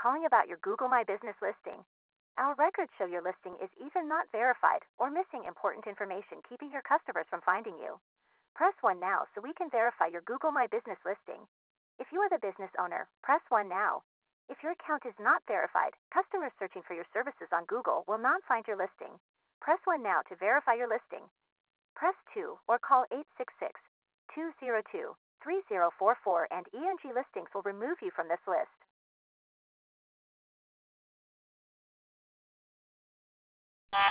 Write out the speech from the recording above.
calling about your Google My Business listing. Our records show your listing is either not verified or missing important information, keeping your customers from finding you. Press 1 now so we can verify your Google My Business listing. If you are the business owner, press 1 now. If your account is not verified, customers searching for your services on Google will not find your listing. Press 1 now to verify your listing. Press 2 or call 866-202-3044 and ENG Listings will remove you from this list.